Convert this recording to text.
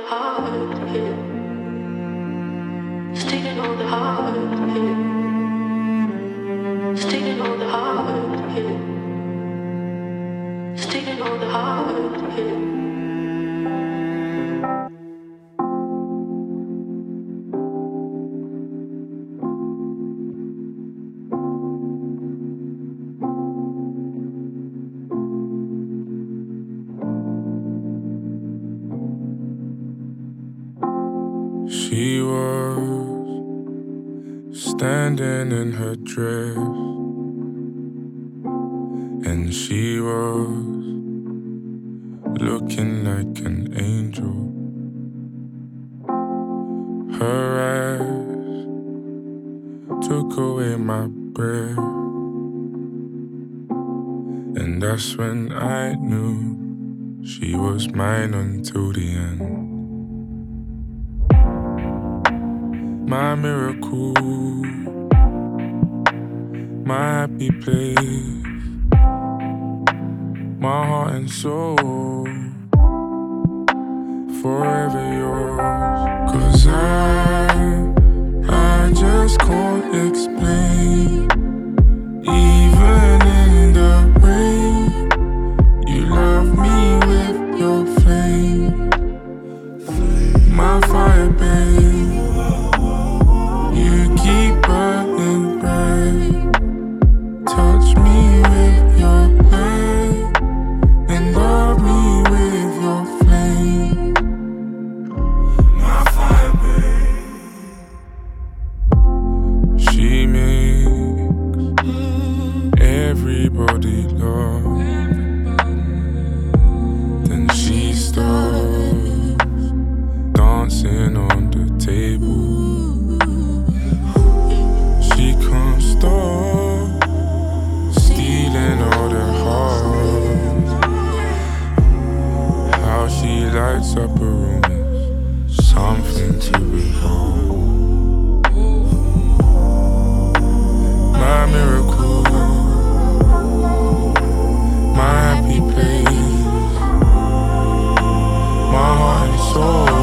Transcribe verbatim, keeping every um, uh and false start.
She was standing in her dress, and she was looking like an angel. Her eyes took away my breath, and that's when I knew she was mine until the end. My miracle, my happy place, my heart and soul, forever yours. 'Cause I, I just can't explain. Even in the rain, you love me with your flame. My fire, babe, you keep burning bright. Touch me with your light and love me with your flame. My fire, babe. She makes everybody laugh. Then she starts dancing on the table. She can't stop stealing all their hearts. How she lights up a room is something to behold. My miracle, my happy place, my heart and soul.